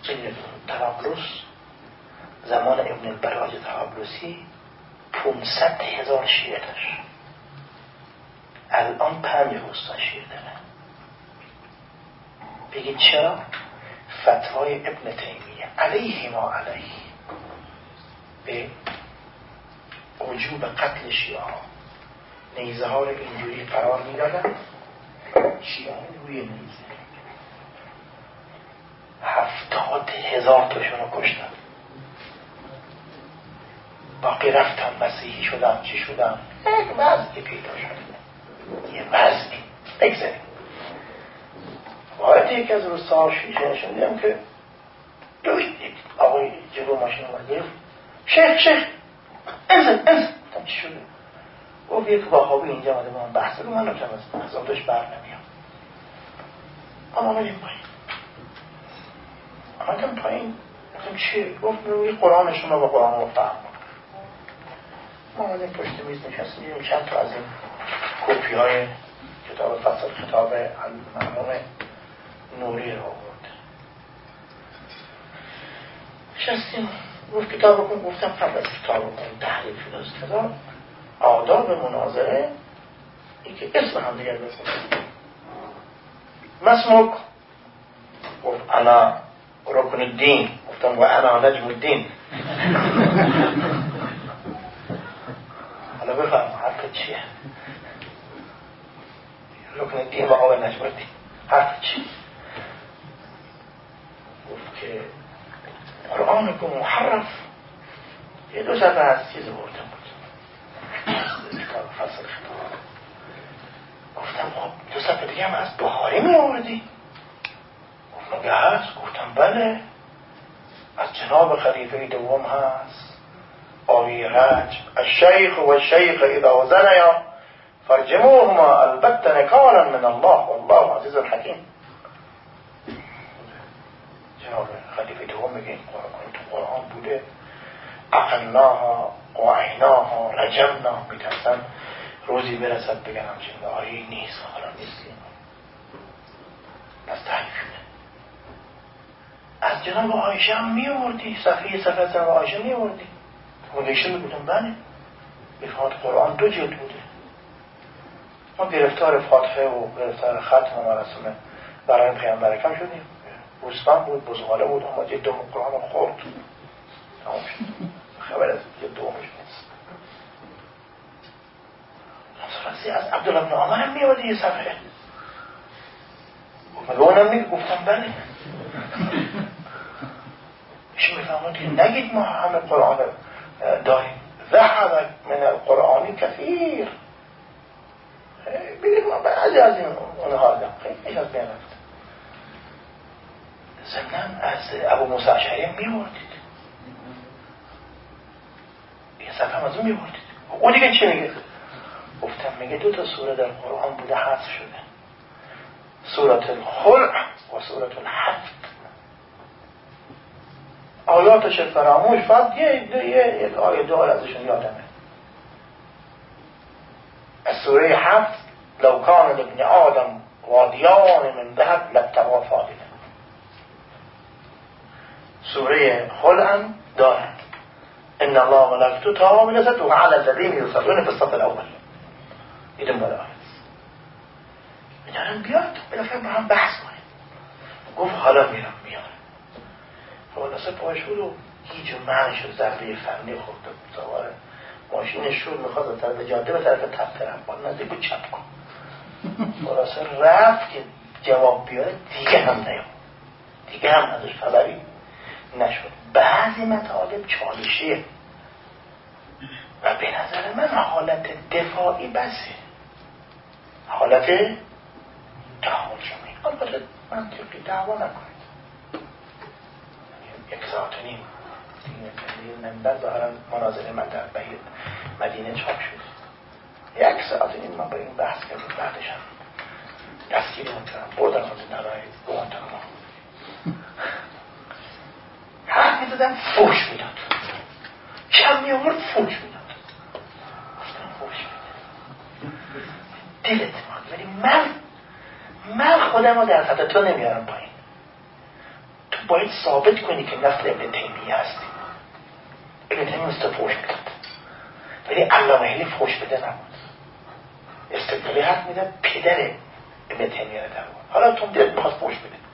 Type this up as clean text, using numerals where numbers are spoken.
طرابلس زمان ابن البراج طرابلسی 500,000 شیعه داشت. الان 5 روستا شیعه داره. بگید چرا؟ فتوای ابن تیمیه علیه ما علیه به وجوب قتل شیعه ها نیزه ها رو اینجوری قرار میدادن، شیعه ها روی نیزه 70,000 تاشون رو کشتن. باقی رفتن مسیحی شدن، چی شدن، یک وضعی پیدا شد، یه وضعی بگذاریم. باید یک از روستا شیشه نشون دیدم که دوید آقای جلو ماشین اومده، شیخ انزل چی شده؟ گفت یک واهابی اینجا آمده با من بحث رو، من نمیتونم از آدش بر نمیام. اما آمدیم پایین گفتم چیه؟ گفت روی قرآن شما با قرآن رو فهم. ما آمدیم پشت میز نشستیم، چند تا از این کپی های کتاب فصل خطاب مرحوم نوری رو آورد. نشستیم گفت کتاب بکن. گفتم قبل از کتاب بکن تحلیل فلسفه آداب مناظره این که اسم هم دیگر بکنیم. مسموک گفت انا رکن الدین. گفتم و انا نجم الدین. حالا بفهم حرف چیه؟ رکن الدین و آقای نجم الدین حرف چیه؟ گفت که قرآن که محرف یه 2 صفحه از چیز بردم بود کتاب فصل خطاب. گفتم خب 2 صفحه دیگه هم از بخاری می آوردی؟ گفت مگه هست؟ گفتم بله، از جناب خلیفه دوم هست آیه رجم الشیخ و الشیخ اذا زنیا فرجموهما البته نکالا من الله والله عزیز الحکیم. جناب خلیفه دوم میگه این تو قرآن بوده اقلناها و عیناها رجمنا، میترسن روزی برسد بگن همچین آیه نیست حالا نیستیم. پس تحریف شده. از جناب عایشه هم میوردی صفحه از جناب عایشه میوردی. مگهشون میگوتم بله بفات قرآن 2 جلد بوده. ما گرفتار فاتحه و گرفتار ختم و مراسم برای پیامبر اکرم شدیم. روستان بود، بزغاله بود، اما جلد دوم قرآن خورد تمام شد. خبر از جلد دومش نیست. راستی از عبدالله بن عمر هم میوردی یه صفحه. مگه اونم میگه؟ گفتم بله. ایشون میفهمون که نگید ما همه قرآن داریم. ذهب من القرآنی کثیر. بگید ما بعضی از این اونها داریم خیلی از بین رفت. ضمناً از ابو موسی اشعری میوردید یه صفحه از اون میوردید. اون دیگه چی میگه؟ گفتم میگه 2 تا سوره در قرآن بوده حذف شده، سورة الخلع و سورة الحفت. آیاتش فراموش فقط یک آیه 2 ازشون یادمه. از سوره حفت لو کان لابن آدم وادیان من ذهب لابتغى فاضله. سوره خلع دارد ان الله ملائکته تحافظون علی الذین یصلون فی الصف الاول. دیدم بالا میدارم بیاد بالاخره با هم بحث کنیم. گفت حالا میرم میارم. خلاصه پاشو رو هیچ معنیش رو ضربه فنی خورده بود. سواره ماشین شور میخواد از طرف جاده به طرف تپه رفت نزدیک بود چپ کن. خلاصه رفت که جواب بیاره دیگه هم نیام، دیگه هم ازش خبری نشد. بعضی مطالب چالشیه و به نظر من حالت دفاعی بسه، حالت تهاجمی. البته منطقی دعوا نکنید. 1 ساعت و نیم منبر ظاهرا مناظره من در مدینه چاپ شد. 1 ساعت و نیم من با این بحث کردیم. بعدش هم دستگیری میکنم بردن از نرای گوانتاناما. حرف میزدم فوش میداد، کم میامور فوش میداد. گفتم فوش میداد دلت ماد، ولی من خودم رو در سطح تو نمیارم پایین. تو باید ثابت کنی که نسل ابن تیمیه هستی. ابن تیمیه است فوش میداد، ولی علامه حیلی فوش بده نبود. استقلالی حرف میداد، پدر ابن تیمیه رو در بود. حالا تو میدید میخواد فوش بده،